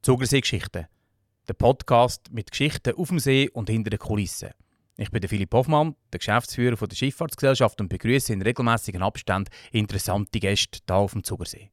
Zugersee-Geschichten. Der Podcast mit Geschichten auf dem See und hinter den Kulissen. Ich bin der Philipp Hoffmann, der Geschäftsführer der Schifffahrtsgesellschaft und begrüße in regelmäßigen Abständen interessante Gäste hier auf dem Zugersee.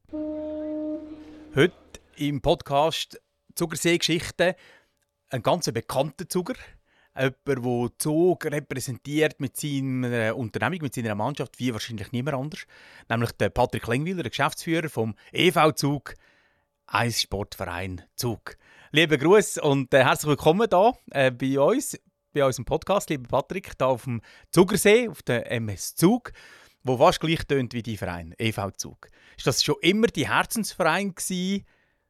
Heute im Podcast Zugersee-Geschichten ein ganz bekannter Zuger. Jemand, der Zug repräsentiert mit seiner Unternehmung, mit seiner Mannschaft, wie wahrscheinlich niemand anders. Nämlich der Patrick Lengwiller, der Geschäftsführer vom EV Zug, Eissportverein Zug. Liebe Gruß und herzlich willkommen hier bei uns, bei unserem Podcast, lieber Patrick, hier auf dem Zugersee, auf der MS Zug, wo fast gleich tönt wie dein Verein, EV Zug. Ist das schon immer die Herzensverein gewesen?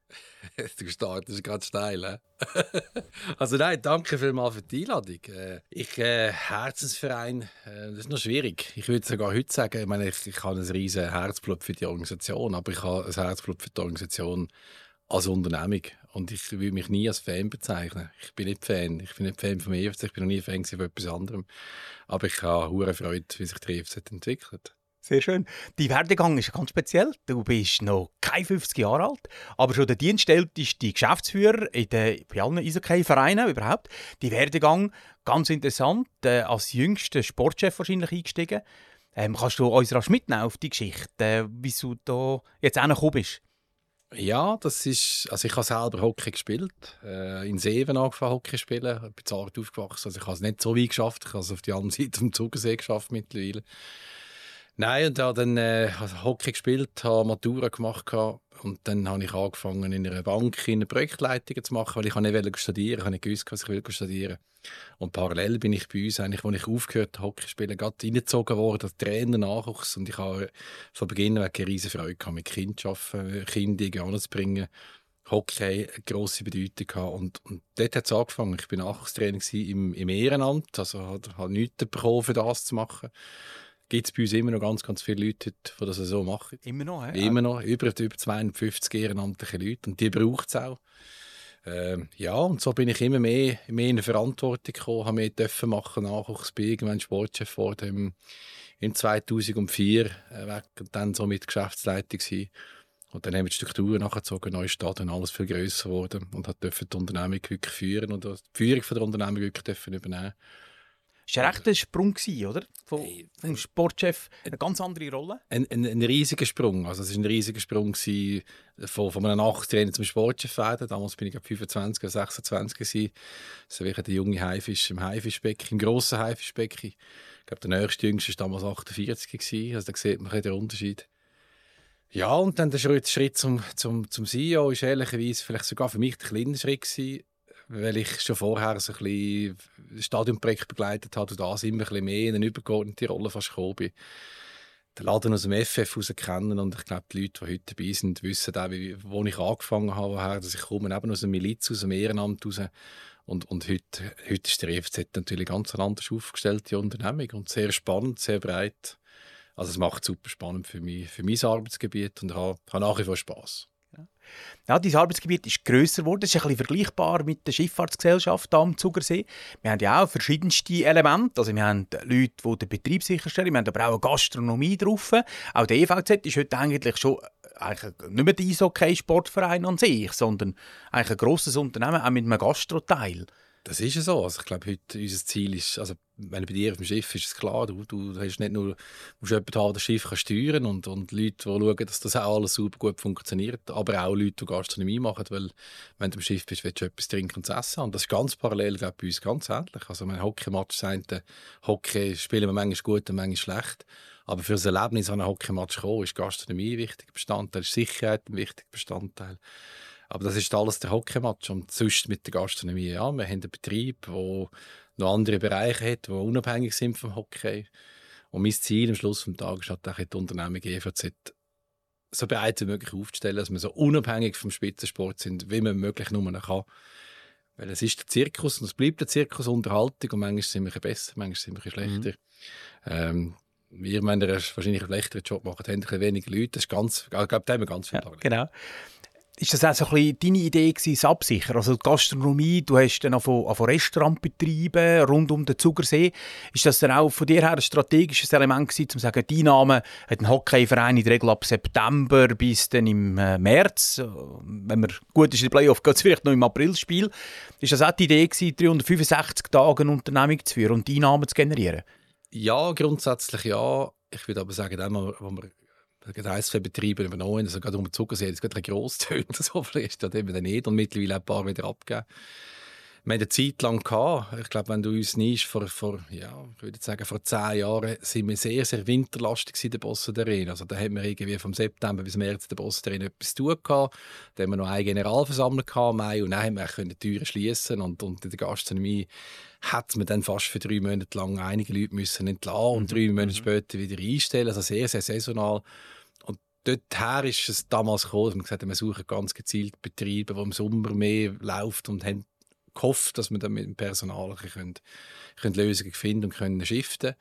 Du startest ganz steil. Also nein, danke vielmals für die Einladung. Herzensverein, das ist noch schwierig. Ich würde sogar heute sagen, ich habe ein riesen Herzblut für die Organisation, aber ich habe ein Herzblut für die Organisation als Unternehmung. Und ich will mich nie als Fan bezeichnen. Ich bin nicht Fan vom EFC, ich bin noch nie Fan von etwas anderem. Aber ich habe hure Freude, wie sich der EFC entwickelt. Sehr schön. Dein Werdegang ist ganz speziell. Du bist noch keine 50 Jahre alt, aber schon der dienstälteste Geschäftsführer bei allen Eishockey-Vereinen überhaupt. Dein Werdegang, ganz interessant, als jüngster Sportchef wahrscheinlich eingestiegen. Kannst du uns rasch mitnehmen auf die Geschichte, wieso du da jetzt gekommen bist? Ja, ich habe selber Hockey gespielt. In Seeven angefangen Hockey zu spielen. Ich bin zart aufgewachsen. Also ich habe es nicht so weit geschafft. Ich habe es auf die andere Seite vom Zugersee geschafft mittlerweile. Nein, und habe dann Hockey gespielt, habe Matura gemacht und dann habe ich angefangen in einer Bank in Projektleitungen zu machen, weil ich nicht studieren wollte. Ich habe nicht gewusst, was ich studieren will. Und parallel bin ich bei uns, eigentlich, als ich aufgehört habe, Hockey zu spielen, gerade reingezogen worden, als Trainer, Nachwuchs. Und ich habe von Beginn weg eine riesige Freude gehabt, mit Kindern zu arbeiten, Kinder anzubringen. Hockey eine grosse Bedeutung gehabt. Und dort hat es angefangen. Ich war Nachwuchstrainer im Ehrenamt, also habe nichts bekommen, für das zu machen. Gibt es bei uns immer noch ganz, ganz viele Leute, die das so machen. Immer noch, ja? Immer noch. Über 250 ehrenamtliche Leute. Und die braucht es auch. Ja, und so bin ich immer mehr in eine Verantwortung gekommen, habe mehr dürfen machen, Nachwuchs, bin irgendwann Sportchef geworden im 2004 weg und dann so mit Geschäftsleitung gewesen. Und dann haben wir die Strukturen nachgezogen, neue Stadt und alles viel grösser geworden und durfte die Unternehmung wirklich führen und die Führung von der Unternehmung wirklich übernehmen. Das war ein rechter Sprung, oder? Vom Sportchef eine ganz andere Rolle? Ein riesiger Sprung. Also es war ein riesiger Sprung von einem Nachwuchstrainer zum Sportchef werden. Damals bin ich 25 oder 26 gewesen. So wie der junge Haifisch im Haifischbecken, im grossen Haifischbecken. Ich glaube, der nächste Jüngste war damals 48 gewesen. Also da sieht man den Unterschied. Ja, und dann der Schritt zum CEO ist ehrlicherweise vielleicht sogar für mich der kleine Schritt gewesen, weil ich schon vorher so ein bisschen ein Stadionprojekt begleitet habe und da immer ein bisschen mehr in eine übergeordnete Rolle fast gekommen bin. Den Laden aus dem FF heraus kennen und ich glaube, die Leute, die heute dabei sind, wissen auch, wo ich angefangen habe, woher, dass ich komme eben aus der Miliz, aus dem Ehrenamt raus. Und heute ist der EFZ natürlich ganz eine anders aufgestellte Unternehmung und sehr spannend, sehr breit. Also es macht super spannend für mich, für mein Arbeitsgebiet und habe nach wie vor Spass. Ja, dein Arbeitsgebiet ist grösser geworden. Das ist ein bisschen vergleichbar mit der Schifffahrtsgesellschaft am Zugersee. Wir haben ja auch verschiedenste Elemente. Also wir haben Leute, die den Betrieb sicherstellen. Wir haben aber auch eine Gastronomie drauf. Auch der EVZ ist heute eigentlich schon eigentlich nicht mehr der Eishockey-Sportverein an sich, sondern eigentlich ein grosses Unternehmen, auch mit einem Gastroteil. Das ist ja so. Also ich glaube, heute unser Ziel ist, also wenn bei dir auf dem Schiff ist es klar, du hast nicht nur, musst jemanden haben, der das Schiff kann steuern und Leute, die schauen, dass das auch alles super gut funktioniert, aber auch Leute, die Gastronomie machen, weil wenn du am Schiff bist, willst du etwas trinken und essen und das ist ganz parallel, glaube ich, bei uns ganz ähnlich. Also mein Hockeymatch sagt, Hockey spielen wir manchmal gut und manchmal schlecht, aber für das Erlebnis an einem Hockeymatch kommen, ist Gastronomie ein wichtiger Bestandteil, ist Sicherheit ein wichtiger Bestandteil. Aber das ist alles der Hockeymatch und sonst mit der Gastronomie. Ja, wir haben einen Betrieb, der noch andere Bereiche hat, die unabhängig sind vom Hockey. Und mein Ziel am Schluss des Tages ist halt die Unternehmung EVZ so breit wie möglich aufzustellen, dass wir so unabhängig vom Spitzensport sind, wie man möglich nur kann. Weil es ist der Zirkus und es bleibt der Zirkus Unterhaltung und manchmal sind wir besser, manchmal sind wir schlechter. Wir, wenn ihr wahrscheinlich einen schlechteren Job macht, haben ein weniger Leute. Das ist ganz, ich glaube, da haben wir ganz viel. Ja, genau. Ist das auch so ein bisschen deine Idee gewesen, das Absichern? Also die Gastronomie, du hast dann von Restaurant betreiben rund um den Zugersee. Ist das dann auch von dir her ein strategisches Element gewesen, um zu sagen, die Einnahmen hat ein Hockeyverein in der Regel ab September bis dann im März. Wenn man gut ist in den Playoff, geht es vielleicht noch im Aprilspiel. Ist das auch die Idee gewesen, 365 Tage eine Unternehmung zu führen und die Einnahmen zu generieren? Ja, grundsätzlich ja. Ich würde aber sagen, wo wir Eisbetriebe übernommen haben, also gerade um den Zuckersee, das ist gerade gross tönt, so vielleicht hat eben nicht und mittlerweile ein paar wieder abgegeben. Wir haben eine Zeit lang gehabt, ich glaube, wenn du uns nimmst, ich würde sagen, vor 10 Jahren sind wir sehr, sehr winterlastig in der Bosse Arena. Also da haben wir irgendwie vom September bis März in der Bosse Arena etwas zu tun gehabt. Da haben wir noch eine Generalversammlung gehabt im Mai und dann haben wir die Türen schließen und in der Gastronomie hat man dann fast für 3 Monate lang einige Leute müssen entlassen und 3 Monate später wieder einstellen. Also sehr, sehr saisonal. Und dorthin ist es damals gekommen, dass wir gesagt haben, wir suchen ganz gezielt Betriebe, die im Sommer mehr läuft und haben gehofft, dass wir dann mit dem Personal können Lösungen finden und können shiften.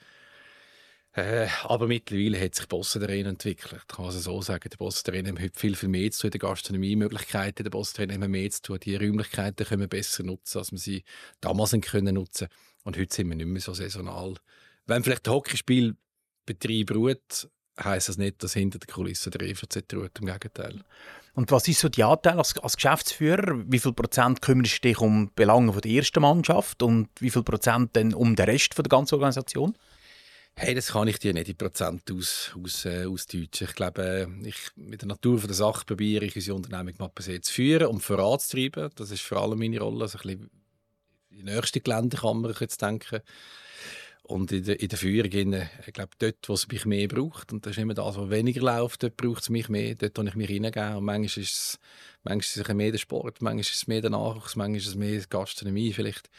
Aber mittlerweile hat sich die Bosse Arena entwickelt. Ich kann es so sagen, die Bosse Arena haben heute viel mehr zu tun, die Gastronomiemöglichkeiten der Bosse Arena haben mehr zu tun. Die Räumlichkeiten können wir besser nutzen, als wir sie damals können nutzen. Und heute sind wir nicht mehr so saisonal. Wenn vielleicht der Hockeyspielbetrieb ruht, heisst das nicht, dass hinter der Kulisse der EVZ ruht, im Gegenteil. Und was ist so die Anteil als Geschäftsführer? Wie viel Prozent kümmerst du dich um die Belange der ersten Mannschaft und wie viel Prozent dann um den Rest der ganzen Organisation? Hey, das kann ich dir nicht in Prozent ausdeutschen. Ich glaube, mit der Natur der Sache probiere ich unsere Unternehmung Mappensee zu führen und voranzutreiben. Das ist vor allem meine Rolle. Also ein bisschen in die nächste Geländekammer, ich jetzt denken. Und in der Führung, ich glaube, dort, wo es mich mehr braucht, und das ist immer das, was weniger läuft, dort braucht es mich mehr, dort kann ich mich reingeben. Und manchmal ist es mehr der Sport, manchmal ist es mehr der Nachwuchs, manchmal ist es mehr die Gastronomie vielleicht.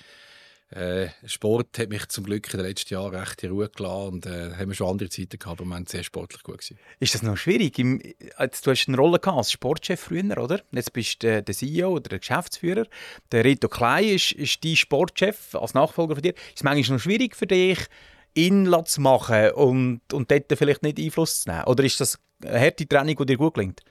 Sport hat mich zum Glück in den letzten Jahren recht in Ruhe gelassen und haben wir schon andere Zeiten gehabt, aber wir waren sehr sportlich gut gewesen. Ist das noch schwierig? Du hast eine Rolle gehabt als Sportchef früher, oder? Jetzt bist du der CEO oder der Geschäftsführer. Der Reto Klein ist dein Sportchef als Nachfolger von dir. Ist es manchmal noch schwierig für dich, ihn zu machen und dort vielleicht nicht Einfluss zu nehmen? Oder ist das eine harte Training, die dir gut gelingt?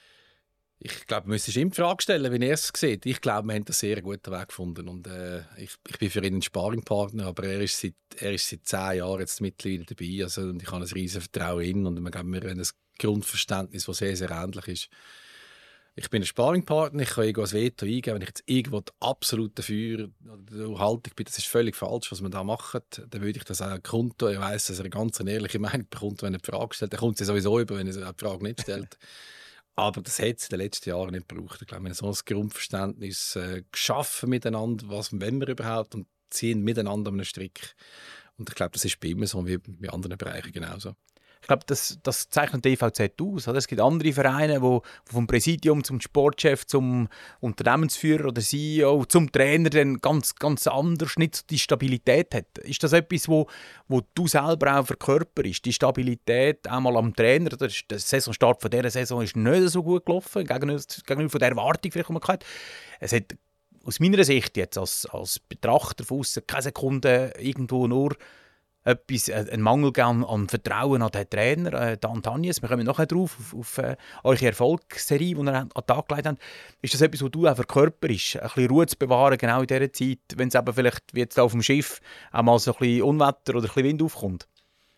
Ich glaube, du müsstest ihm die Frage stellen, wie er es sieht. Ich glaube, wir haben einen sehr guten Weg gefunden. Und, ich bin für ihn ein Sparringpartner, aber er ist seit 10 Jahren jetzt mittlerweile dabei. Also, und ich habe ein riesen Vertrauen in ihn und wir haben ein Grundverständnis, das sehr, sehr ähnlich ist. Ich bin ein Sparringpartner, ich kann irgendwo ein Veto eingeben. Wenn ich jetzt irgendwo absolut dafür oder Haltung bin, das ist völlig falsch, was wir da machen, dann würde ich das auch Konto. Ich weiss, dass er eine ganz ehrliche Meinung bekommt, wenn er die Frage stellt. Dann kommt sie sowieso über, wenn er die Frage nicht stellt. Aber das hat es in den letzten Jahren nicht gebraucht. Ich glaube, wir haben so ein Grundverständnis geschaffen miteinander, was wollen wir überhaupt und ziehen miteinander an einen Strick. Und ich glaube, das ist bei immer so wie bei anderen Bereichen genauso. Ich glaube, das zeichnet die EVZ aus. Oder? Es gibt andere Vereine, die vom Präsidium zum Sportchef, zum Unternehmensführer oder CEO, zum Trainer dann ganz, ganz anders nicht die Stabilität hat. Ist das etwas, wo du selber auch verkörperst? Die Stabilität einmal am Trainer? Der Saisonstart von dieser Saison ist nicht so gut gelaufen, gegenüber von der Erwartung, vielleicht, die man hatte. Es hat aus meiner Sicht jetzt als Betrachter von außen keine Sekunde irgendwo nur einen Mangel an Vertrauen an den Trainer, Dan Tanies. Wir kommen nachher drauf, auf eure Erfolgsserie, die ihr an den Tag gelegt habt. Ist das etwas, was du auch verkörperst? Ein bisschen Ruhe zu bewahren, genau in dieser Zeit, wenn es eben vielleicht, wie jetzt auf dem Schiff, auch mal so ein bisschen Unwetter oder ein bisschen Wind aufkommt?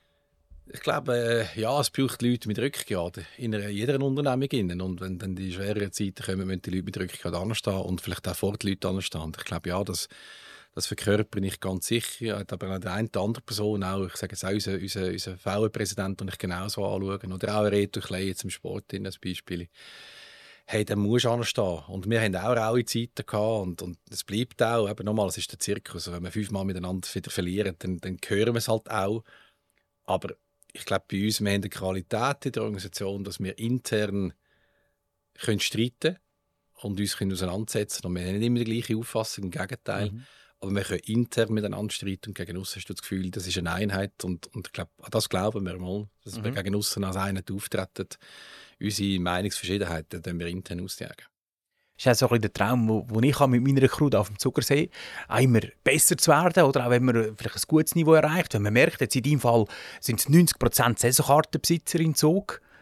Ich glaube, ja, es braucht Leute mit Rückgrat in jeder Unternehmung. Und wenn dann die schweren Zeiten kommen, müssen die Leute mit Rückgrat anstehen und vielleicht auch vor die Leute anstehen. Ich glaube, ja, das verkörper ich ganz sicher. Aber auch die eine oder andere Person, auch, ich sage jetzt auch unser VR-Präsident, den ich genauso anschaue, oder auch Reto Klein jetzt im Sport als Beispiel. Hey, dann musst du anstehen. Und wir haben auch raue Zeiten gehabt und es bleibt auch. Eben nochmal, es ist der Zirkus. Wenn wir 5-mal miteinander wieder verlieren, dann hören wir es halt auch. Aber ich glaube, bei uns, wir haben eine Qualität in der Organisation, dass wir intern streiten können und uns auseinandersetzen können. Und wir haben nicht immer die gleiche Auffassung, im Gegenteil. Aber wir können intern miteinander streiten und gegen uns hast du das Gefühl, das ist eine Einheit. Und ich glaube, das glauben wir mal, dass wir gegen uns als Einheit auftreten. Unsere Meinungsverschiedenheiten dann wir intern ausjagen. Das ist auch so ein bisschen der Traum, den ich mit meiner Crew auf dem Zuckersee habe, immer besser zu werden, oder auch wenn man vielleicht ein gutes Niveau erreicht. Wenn man merkt, jetzt in deinem Fall sind es 90% Saisonkartenbesitzer in Zug,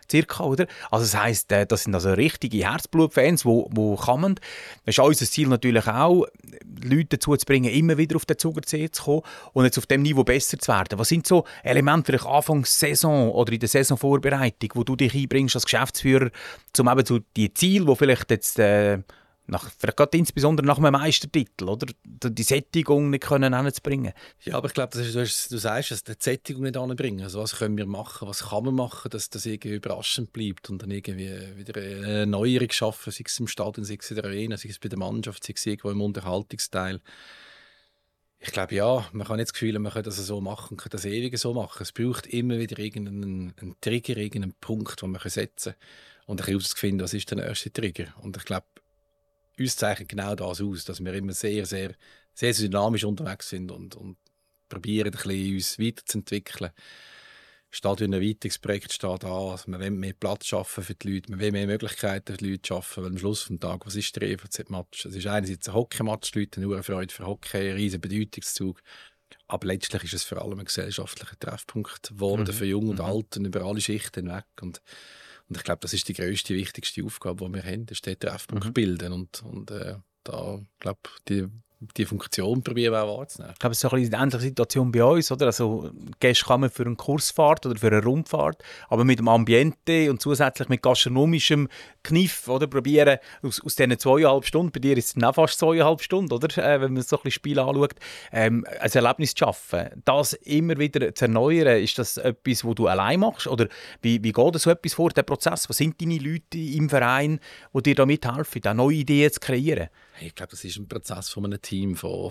circa, oder? Also das heisst, das sind also richtige Herzblutfans, die kommen. Das ist auch unser Ziel natürlich auch, Leute dazu zu bringen, immer wieder auf den Zugersee zu kommen und jetzt auf dem Niveau besser zu werden. Was sind so Elemente vielleicht Anfangs Saison oder in der Saisonvorbereitung, wo du dich einbringst als Geschäftsführer, um eben so die Ziele, die vielleicht jetzt vielleicht gerade insbesondere nach einem Meistertitel, oder? Die Sättigung nicht hinzubringen. Ja, aber ich glaube, du sagst es, die Sättigung nicht anbringen. Also was können wir machen, was kann man machen, dass das irgendwie überraschend bleibt und dann irgendwie wieder eine Neuerung schaffen, sei es im Stadion, sei es in der Arena, sei es bei der Mannschaft, sei es irgendwo im Unterhaltungsteil. Ich glaube, ja, man kann nicht das Gefühl haben, man kann das so machen, man kann das ewig so machen. Es braucht immer wieder irgendeinen Trigger, irgendeinen Punkt, den man setzen kann. Und ein bisschen herauszufinden, was ist der erste Trigger. Und ich glaube, uns zeichnet genau das aus, dass wir immer sehr, sehr, sehr dynamisch unterwegs sind und probieren, ein bisschen uns weiterzuentwickeln. Stadion Erweiterungsprojekt steht an, also wir wollen mehr Platz schaffen für die Leute, wir wollen mehr Möglichkeiten für die Leute schaffen, weil am Schluss des Tages, was ist der EVZ-Match? Es ist einerseits ein Hockey-Match, die Leute haben nur eine Freude für Hockey, ein riesen Bedeutungszug, aber letztlich ist es vor allem ein gesellschaftlicher Treffpunkt geworden für Jung und Alt und über alle Schichten hinweg. Und ich glaube, das ist die grösste, wichtigste Aufgabe, die wir haben, das ist den Treffpunkt bilden. Und da, glaube die Funktion probieren wir auch wahrzunehmen. Ich glaube, es ist so ein bisschen eine ähnliche Situation bei uns, oder? Also Gäste kommen für eine Kursfahrt oder für eine Rundfahrt, aber mit dem Ambiente und zusätzlich mit gastronomischem Kniff, oder? Probieren aus diesen 2,5 Stunden, bei dir ist es auch fast 2,5 Stunden, oder? Wenn man so ein bisschen Spiel anschaut, ein Erlebnis zu schaffen. Das immer wieder zu erneuern, ist das etwas, was du allein machst? Oder wie geht so etwas vor, der Prozess? Was sind deine Leute im Verein, die dir da mithelfen, da neue Ideen zu kreieren? Ich glaube, das ist ein Prozess von einem Team.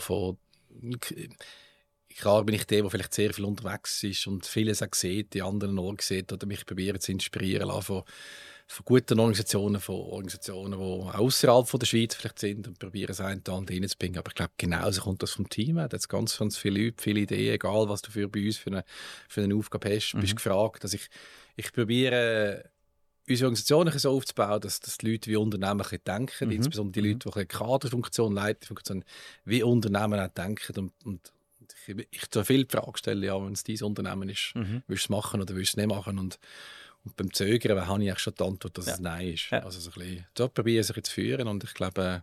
Klar bin ich der vielleicht sehr viel unterwegs ist und vieles auch sieht, die anderen auch sieht oder mich probieren zu inspirieren lassen von guten Organisationen, die außerhalb von der Schweiz vielleicht sind und probieren es einen da reinzubringen. Aber ich glaube, genauso kommt das vom Team. Da hat es ganz, ganz viele Leute, viele Ideen, egal was du bei uns für eine Aufgabe hast, bist gefragt. Also ich probiere unsere Organisation so aufzubauen, dass die Leute wie Unternehmen denken, insbesondere die Leute, die Kaderfunktion, Leiterfunktion, wie Unternehmen auch denken. Und ich so viel die Frage stellen, ja, wenn es dein Unternehmen ist, willst du es machen oder willst du es nicht machen? Und beim Zögern habe ich eigentlich schon die Antwort, dass es Nein ist. Ja. Also so ein bisschen, so probieren sich zu führen und ich glaube,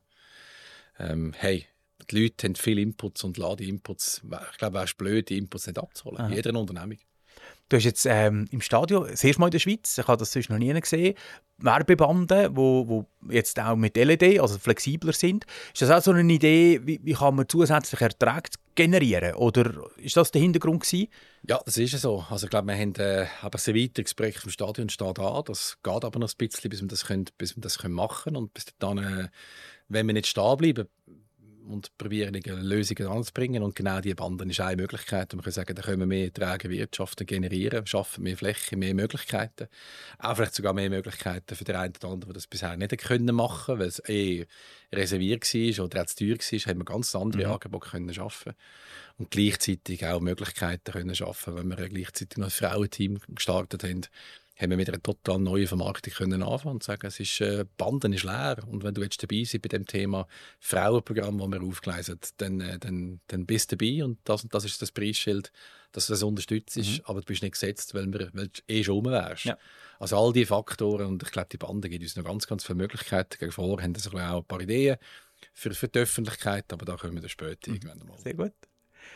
hey, die Leute haben viele Inputs und laden Inputs. Ich glaube, es ist blöd, die Inputs nicht abzuholen. Aha. Jeder Unternehmung. Du hast jetzt im Stadion, das erste Mal in der Schweiz, ich habe das sonst noch nie gesehen, Werbebanden, die jetzt auch mit LED, also flexibler sind. Ist das auch so eine Idee, wie kann man zusätzlich Erträge generieren? Oder ist das der Hintergrund gewesen? Ja, das ist so. Also ich glaube, wir haben ein Erweiterungsprojekt vom Stadion steht an. Das geht aber noch ein bisschen, bis wir das machen können. Und bis dann, wenn wir nicht stehen bleiben und probieren, Lösungen anzubringen. Und genau diese Banden ist eine Möglichkeit. Und man kann sagen, da können wir mehr Erträge wirtschaften, generieren, schaffen mehr Fläche, mehr Möglichkeiten. Auch vielleicht sogar mehr Möglichkeiten für den einen oder anderen, die das bisher nicht können machen, weil es reserviert war oder auch zu teuer war, haben wir ganz andere Angebote können schaffen. Und gleichzeitig auch Möglichkeiten können schaffen, wenn wir gleichzeitig noch ein Frauenteam gestartet haben, haben wir mit einer total neuen Vermarktung können anfangen und sagen, es ist, Banden ist leer. Und wenn du jetzt dabei bist bei dem Thema Frauenprogramm, das wir aufgeleistet, dann bist du dabei und das ist das Preisschild, dass du das unterstützt, aber du bist nicht gesetzt, weil du schon rum wärst. Ja. Also all diese Faktoren und ich glaube, die Banden geben uns noch ganz, ganz viele Möglichkeiten. Gegen vorher haben wir auch ein paar Ideen für die Öffentlichkeit, aber da kommen wir dann später irgendwann mal. Sehr gut.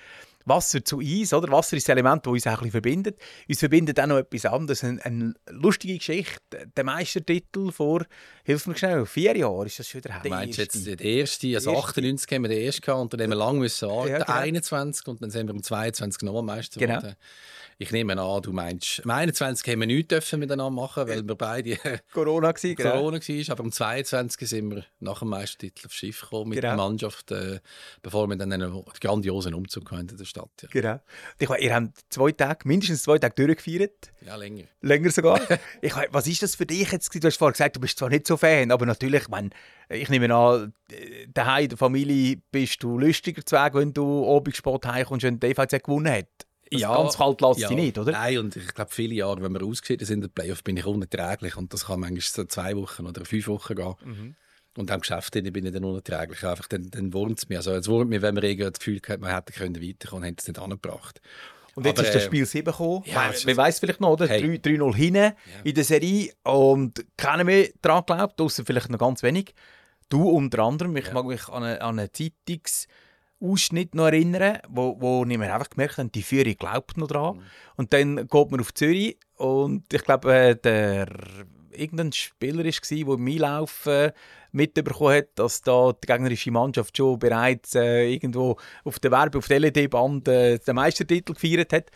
Wasser zu Eis, oder? Wasser ist das Element, das uns auch ein bisschen verbindet. Uns verbindet auch noch etwas anderes, eine lustige Geschichte. Der Meistertitel vor, hilf mir schnell, 4 Jahren ist das schon wieder her. Du meinst jetzt den ersten, also 98 haben wir den ersten gehabt und dann haben wir lange müssen warten, ja, genau. 21 und dann sind wir im 22 nochmal Meister geworden. Genau. Ich nehme an, du meinst, im 21 haben wir nichts miteinander machen, weil wir beide Corona war, aber im 22 sind wir nach dem Meistertitel aufs Schiff gekommen mit der Mannschaft, bevor wir dann einen grandiosen Umzug hatten in der Stadt. Ja. Genau. Ihr habt mindestens 2 Tage durchgefeiert. Ja, länger. Länger sogar. Was ist das für dich jetzt? Du hast vorhin gesagt, du bist zwar nicht so Fan, aber natürlich, ich nehme an, daheim in der Familie bist du lustiger zu Weg, wenn du Abendsport heimkommst und die DVZ gewonnen hat. Ganz kalt lässt sie nicht, oder? Nein, und ich glaube, viele Jahre, wenn wir ausgeschieden sind in der Playoff, bin ich unerträglich. Und das kann manchmal so 2 Wochen oder 5 Wochen gehen. Und am Geschäft bin ich dann unerträglich. Einfach, dann wurmt es mir. Also, es wurmt mir, wenn man das Gefühl hat, man hätte weiterkommen können, haben es nicht angebracht. Und jetzt ist das Spiel 7 gekommen. Ja, Man weiss vielleicht noch, oder? Hey. 3-0 hinten in der Serie. Und keiner mehr daran geglaubt, ausser vielleicht noch ganz wenig. Du unter anderem. Ich mag mich an einen Zeitungsausschnitt noch erinnern, wo ich mir einfach gemerkt habe, die Führung glaubt noch dran. Und dann geht man auf Zürich und ich glaube, irgendein Spieler war, der im Einlauf mitbekommen hat, dass da die gegnerische Mannschaft schon bereits irgendwo auf der LED-Band den Meistertitel gefeiert hat.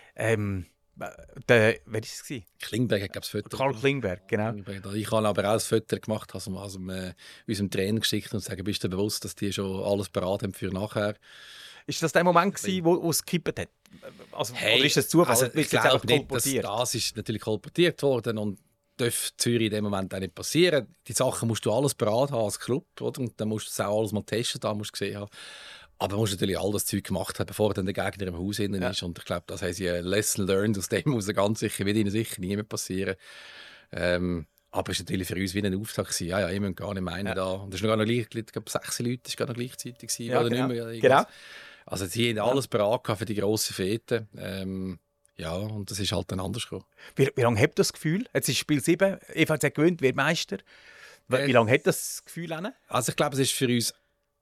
Wer war es? Klingberg hat, glaube ich, das Foto. Karl Klingberg, genau. Ich habe aber auch das Foto gemacht, unserem Trainer geschickt und gesagt, bist du dir bewusst, dass die schon alles bereit haben für nachher? Ist das der Moment gewesen, wo es gekippt hat? Also, oder ist das Zufall? Also, ich glaube nicht, dass das ist natürlich kolportiert worden und darf Zürich in dem Moment auch nicht passieren. Die Sachen musst du alles bereit haben als Club, oder? Und dann musst du es auch alles mal testen, da musst du gesehen haben. Aber man muss natürlich all das Zeug gemacht haben, bevor dann der Gegner im Haus innen ist. Und ich glaube, das haben sie ein Lesson learned. Aus dem muss ganz sicher, wird ihnen sicher nie mehr passieren. Aber es war natürlich für uns wie ein Auftrag gewesen. Ja, ich muss gar nicht meinen da. Und das war noch gleich, ich glaube, 6 Leute war noch gleichzeitig gewesen, ja, oder genau. nicht mehr. Genau. Also sie haben alles bereit für die grossen Fete. Ja, und das ist halt dann anders gekommen. Wie lange habt ihr das Gefühl? Jetzt ist Spiel 7, EVZ gewinnt, wird Meister. Wie lange hat das Gefühl an? Also ich glaube, es ist für uns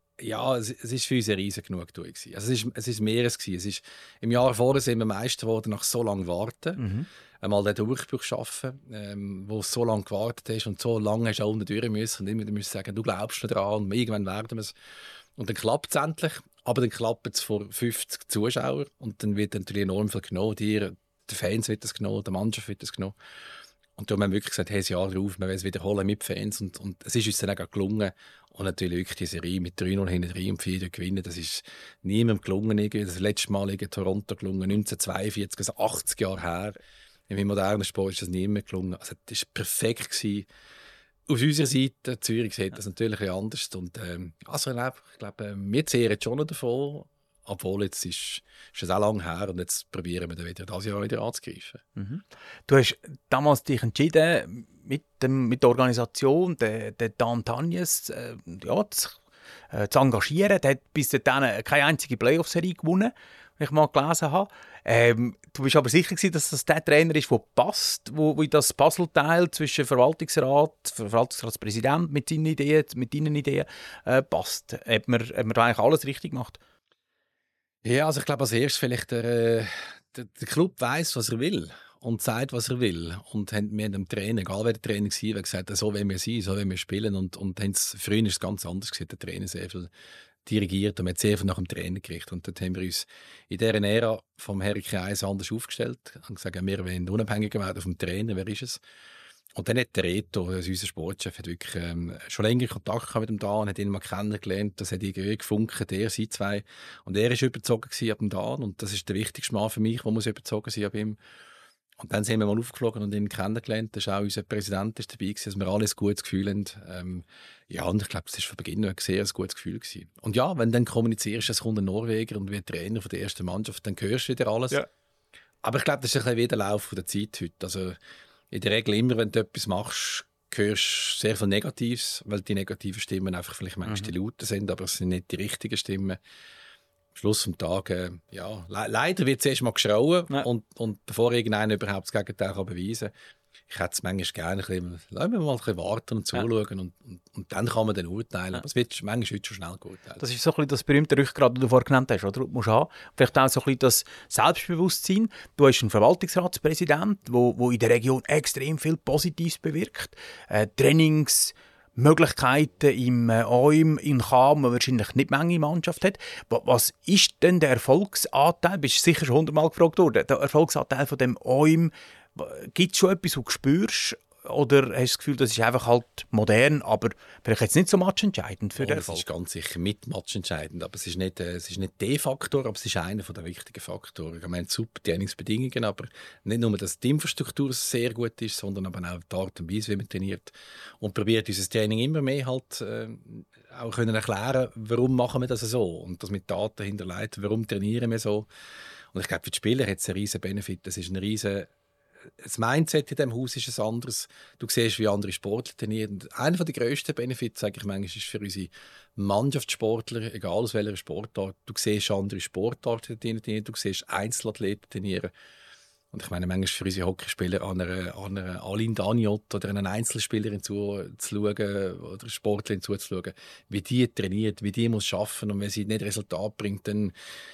es ist für uns eine riesen Genugtuung gewesen. Also es ist mehres gewesen. Es ist im Jahr vorher sind wir Meister geworden nach so lange Warten. Einmal den Durchbruch schaffen, wo es so lange gewartet hast und so lange hast du unten durch müssen und immer müssen sagen, du glaubst nicht dran und irgendwann werden wir es. Und dann klappt es endlich, aber dann klappt es vor 50 Zuschauern und dann wird natürlich enorm viel genommen. Den Fans wird das genommen, der Mannschaft wird das genommen. Und darum haben wir wirklich gesagt, hey, das Jahr drauf, wir wollen es wiederholen mit Fans. Und es ist uns dann auch gelungen. Und natürlich wirklich die Serie mit 3-0 hinten drin und 4 gewinnen, das ist niemandem gelungen. Das letzte Mal in Toronto gelungen, 1942, also 80 Jahre her. Im modernen Sport ist das niemandem gelungen. Also das war perfekt gewesen. Aus unserer Seite, Zürich sieht das natürlich anders. Und, ich glaube, wir zehren schon noch davon. Obwohl, jetzt ist es auch lange her und jetzt probieren wir dann wieder das Jahr wieder anzugreifen. Du hast damals dich entschieden, mit der Organisation, der Dan Tanius, zu engagieren. Der hat bis dahin keine einzige Playoff-Serie gewonnen, wie ich mal gelesen habe. Du bist aber sicher gewesen, dass das der Trainer ist, der passt, wo in das Puzzleteil zwischen Verwaltungsratspräsident mit deinen Ideen passt. Hat man da eigentlich alles richtig gemacht? Ja, also ich glaube, als erstes vielleicht der Club weiss, was er will und sagt, was er will. Und wir haben dem Trainer, egal wer der Trainer war, gesagt, so wollen wir sein, so wollen wir spielen. Und früher ist es ganz anders gewesen. Der Trainer sehr viel dirigiert und man hat sehr viel nach dem Trainer gerichtet. Und dort haben wir uns in dieser Ära vom Harry Kreis anders aufgestellt und gesagt, wir wollen unabhängiger werden vom Trainer, wer ist es? Und dann hat der Reto, also unser Sportchef, hat wirklich schon länger Kontakt mit dem Dan, hat ihn mal kennengelernt, das hat irgendwie gefunkt, sie zwei. Und er war überzogen ab dem Dan und das ist der wichtigste Mann für mich, der muss überzogen sein ab ihm. Und dann sind wir mal aufgeflogen und ihn kennengelernt. Da ist auch unser Präsident ist dabei gewesen, dass wir alle ein gutes Gefühl haben. Und ich glaube, das war von Beginn an ein sehr gutes Gefühl gewesen. Und ja, wenn du dann kommunizierst, es kommt ein Norweger und wird Trainer von der ersten Mannschaft, dann hörst du wieder alles. Ja. Aber ich glaube, das ist ein bisschen wie der Lauf der Zeit heute. Also, in der Regel immer, wenn du etwas machst, hörst du sehr viel Negatives, weil die negativen Stimmen einfach vielleicht manchmal die lauten sind, aber es sind nicht die richtigen Stimmen. Am Schluss des Tages, leider wird zuerst mal geschrauen und bevor irgendeiner überhaupt das Gegenteil beweisen kann. Ich hätte es manchmal gerne lassen wir mal ein bisschen warten und zuschauen und dann kann man dann urteilen. Aber es wird manchmal heute schon schnell geurteilt. Das ist so ein bisschen das berühmte Rückgrat, das du vorhin genannt hast, oder? Du musst haben. Vielleicht auch so ein bisschen das Selbstbewusstsein. Du hast einen Verwaltungsratspräsident, der in der Region extrem viel Positives bewirkt. Trainingsmöglichkeiten im OIM, in Cham, man wahrscheinlich nicht Menge Mannschaft hat. Was ist denn der Erfolgsanteil? Du bist sicher schon 100-mal gefragt worden. Der Erfolgsanteil von dem OIM, gibt es schon etwas, was du spürst? Oder hast du das Gefühl, das ist einfach halt modern, aber vielleicht jetzt nicht so matchentscheidend für den Erfolg? Es ist ganz sicher mit matchentscheidend, aber es ist nicht der Faktor, aber es ist einer der wichtigen Faktoren. Ich meine, super Trainingsbedingungen, aber nicht nur, dass die Infrastruktur sehr gut ist, sondern aber auch die Art und Weise, wie man trainiert. Und probiert unser Training immer mehr halt auch können erklären, warum machen wir das so und das mit Daten hinterleiten, warum trainieren wir so. Und ich glaube, für die Spieler hat es einen riesen Benefit. Das ist ein riesen das Mindset in diesem Haus ist ein anderes. Du siehst, wie andere Sportler trainieren. Einer der grössten Benefits eigentlich manchmal ist für unsere Mannschaftssportler, egal aus welcher Sportart, du siehst andere Sportarten trainieren, du siehst Einzelathleten trainieren. Und ich meine, manchmal für unsere Hockeyspieler an einer Aline Daniot oder einer Einzelspielerin zuzuschauen oder Sportlerin zuzuschauen, wie die trainiert, wie die muss arbeiten und wenn sie nicht Resultat bringt, dann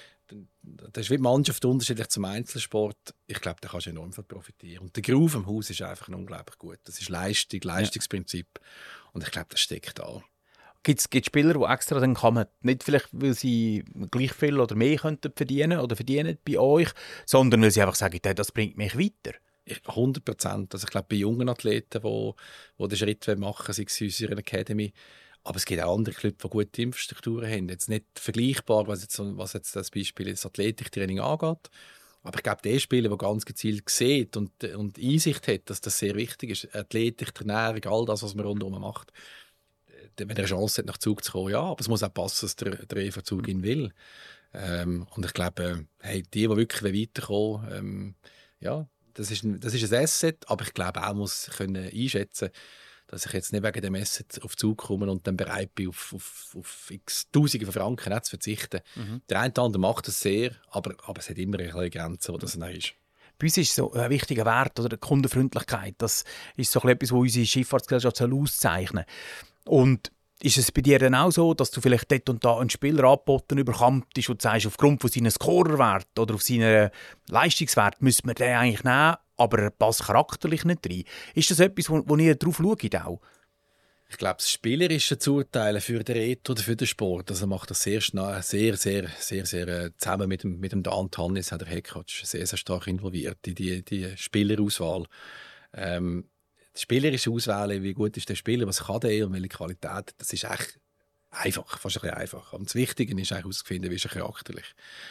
das ist wie die Mannschaft unterschiedlich zum Einzelsport. Ich glaube, da kannst du enorm viel profitieren. Und der Groove im Haus ist einfach unglaublich gut. Das ist Leistung, Leistungsprinzip. Und ich glaube, das steckt da. Gibt es Spieler, die extra dann kommen, nicht vielleicht, weil sie gleich viel oder mehr könnten verdienen oder verdienen bei euch, sondern weil sie einfach sagen, hey, das bringt mich weiter? 100%. Also ich glaube, bei jungen Athleten, die den Schritt machen wollen, sei es in unserer Academy, aber es gibt auch andere Clubs, die gute Infrastrukturen haben. Jetzt nicht vergleichbar, was jetzt das Beispiel das Athletiktraining angeht. Aber ich glaube, der Spieler, der ganz gezielt sieht und Einsicht hat, dass das sehr wichtig ist, Athletik, Ernährung, all das, was man rundherum macht, wenn er eine Chance hat, nach Zug zu kommen, ja, aber es muss auch passen, dass der EV Zug ihn will. Und ich glaube, hey, die wirklich weiterkommen, ja, das ist ein Asset, aber ich glaube auch, muss können einschätzen, dass ich jetzt nicht wegen dem Asset auf Zug komme und dann bereit bin, auf x Tausende von Franken nicht zu verzichten. Der eine oder andere macht das sehr, aber es hat immer eine Grenze, wo das nicht ist. Bei uns ist so ein wichtiger Wert oder Kundenfreundlichkeit. Das ist so etwas, was unsere Schifffahrtsgesellschaft auszeichnen soll. Und ist es bei dir dann auch so, dass du vielleicht dort und da einen Spieler angeboten bekommst und sagst, aufgrund von seinen Scorerwert oder auf seinen Leistungswert müsste man den eigentlich nehmen, aber er passt charakterlich nicht rein. Ist das etwas, wo ihr drauf schaut auch? Ich glaube, das spielerische Zurteilen für den Reto oder für den Sport, also macht das sehr schnell, sehr zusammen mit dem Dan Tannis, hat der Headcoach sehr stark involviert in die Spielerauswahl. Die spielerische Auswahl, wie gut ist der Spieler, was kann der und welche Qualität, das ist echt einfach, fast ein bisschen einfach. Aber das Wichtige ist eigentlich herauszufinden, wie ist er charakterlich.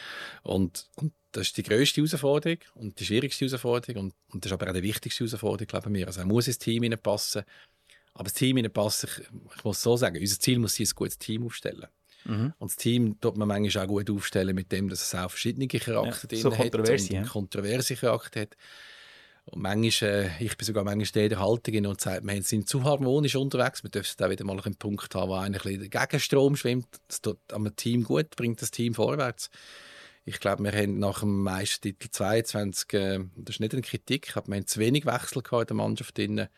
Und das ist die grösste Herausforderung und die schwierigste Herausforderung und das ist aber auch die wichtigste Herausforderung, glaube ich. Also er muss ins Team hineinpassen. Aber das Team hineinpassen, ich muss so sagen, unser Ziel muss sein, ein gutes Team aufstellen. Und das Team tut man manchmal auch gut aufstellen, mit dem, dass es auch verschiedene Charakter drin hat und kontroverse Charakter hat. Und manchmal, ich bin sogar manchmal der Haltung und sagt, wir sind zu harmonisch unterwegs. Wir dürfen da wieder mal einen Punkt haben, wo einer ein bisschen gegen Strom schwimmt. Das tut am Team gut, bringt das Team vorwärts. Ich glaube, wir haben nach dem Meistertitel 22, das ist nicht eine Kritik, aber wir haben zu wenig Wechsel in der Mannschaft drin.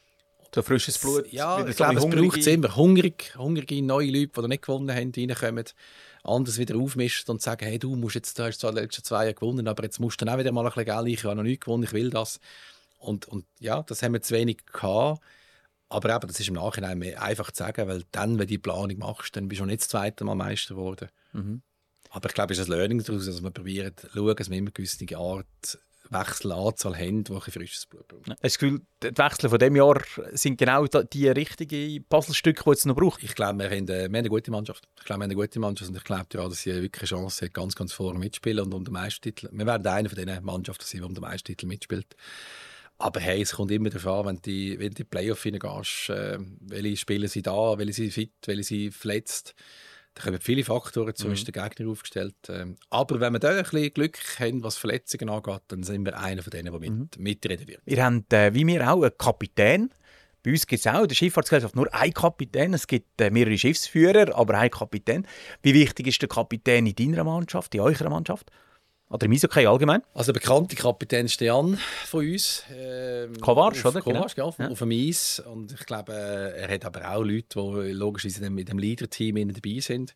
So frisches Blut. Ja, ich glaube, es braucht es immer. Hungrige neue Leute, die nicht gewonnen haben, reinkommen. Anders wieder aufmischen und sagen, hey, du hast zwar die letzten 2 Jahre gewonnen, aber jetzt musst du dann auch wieder mal ein bisschen Geld. Ich habe noch nicht gewonnen, ich will das. Und ja, das haben wir zu wenig gehabt. Aber eben, das ist im Nachhinein mehr einfach zu sagen, weil dann, wenn du die Planung machst, dann bist du nicht das zweite Mal Meister geworden. Aber ich glaube, es ist ein Learning daraus, dass wir probieren, schauen, dass wir immer eine gewisse Art Wechselanzahl haben, die ein frisches Blut brauchen. Hast du das Gefühl, die Wechsel von diesem Jahr sind genau die richtigen Puzzlestücke, die es noch braucht? Ich glaube, wir haben eine gute Mannschaft. Und ich glaube daran, dass sie wirklich eine Chance hat, ganz vorne mitspielen und um den Meistertitel. Wir werden einer von diesen Mannschaften sein, die um den Meistertitel mitspielt. Aber hey, es kommt immer darauf an, wenn du in die Playoff hineingehst, welche Spieler sind da, welche sind fit, welche sind verletzt. Da kommen viele Faktoren zu, ist der Gegner aufgestellt. Aber wenn wir da ein bisschen Glück haben, was Verletzungen angeht, dann sind wir einer von denen, der mitreden wird. Ihr habt, wie wir auch, einen Kapitän. Bei uns gibt es auch in der Schifffahrtsgesellschaft nur einen Kapitän. Es gibt mehrere Schiffsführer, aber einen Kapitän. Wie wichtig ist der Kapitän in deiner Mannschaft, in eurer Mannschaft? Oder im Eishockey allgemein? Also der bekannte Kapitän ist Jan von uns. Kovarsch, oder? Kovarsch, genau. Ja, auf dem Eis. Und ich glaube, er hat aber auch Leute, die logischerweise mit dem Leader-Team dabei sind.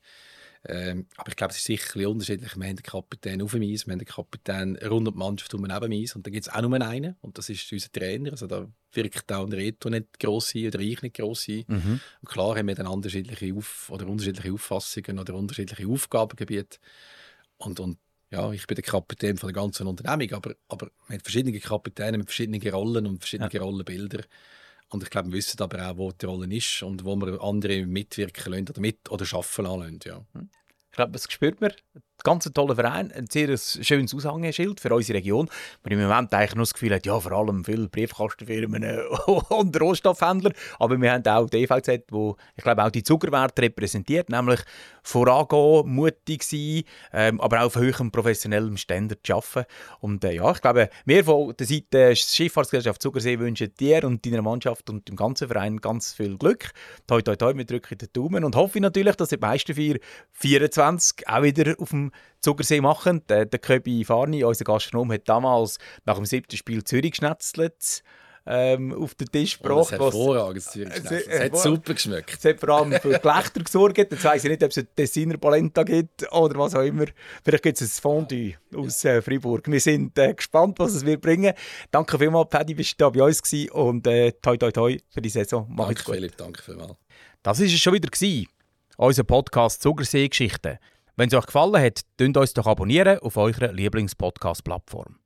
Aber ich glaube, es ist sicher ein bisschen unterschiedlich. Wir haben den Kapitän auf dem Eis, wir haben den Kapitän rund um die Mannschaft neben dem Eis. Und da gibt es auch nur einen. Und das ist unser Trainer. Also da wirkt auch ein Reto nicht gross sein oder ich nicht gross sein. Und klar haben wir dann unterschiedliche Auffassungen oder unterschiedliche Aufgabengebiete. Und ja, ich bin der Kapitän von der ganzen Unternehmung, aber wir haben verschiedene Kapitäne mit verschiedenen Rollen und verschiedene Rollenbilder. Und ich glaube, wir wissen aber auch, wo die Rolle ist und wo wir andere mitwirken lassen oder arbeiten lassen. Ja. Ich glaube, das spürt man. ganz ein toller Verein, ein sehr schönes Aushängeschild für unsere Region. Man im Moment eigentlich nur das Gefühl hat, ja, vor allem viele Briefkastenfirmen und Rohstoffhändler. Aber wir haben auch die EVZ, wo ich glaube auch die Zuckerwerte repräsentiert, nämlich vorangehen, mutig sein, aber auch auf höherem professionellem Standard zu arbeiten. Und ja, ich glaube, wir von der Seite der Schifffahrtsgesellschaft Zugersee wünschen dir und deiner Mannschaft und dem ganzen Verein ganz viel Glück. Toi, toi, toi, wir drücken den Daumen und hoffe natürlich, dass die Meisterfeier 24 auch wieder auf dem Zugersee machen. Der Köbi Farni, unser Gastronom, hat damals nach dem 7. Spiel Zürich geschnetzelt. Auf den Tisch gebracht. Hervorragendes Zürich-Schnätzl. Es hat super geschmeckt. Es hat vor allem für Gelächter gesorgt. Jetzt weiss ich nicht, ob es eine Tessiner Polenta gibt oder was auch immer. Vielleicht gibt es ein Fondue aus Freiburg. Wir sind gespannt, was es wird bringen. Danke vielmals, Paddy, bist du da bei uns gewesen und toi toi toi für die Saison. Danke, Philipp, danke vielmals. Das war es schon wieder gewesen. Unser Podcast Zugersee-Geschichten. Wenn es euch gefallen hat, abonniert uns doch auf eurer Lieblings-Podcast-Plattform.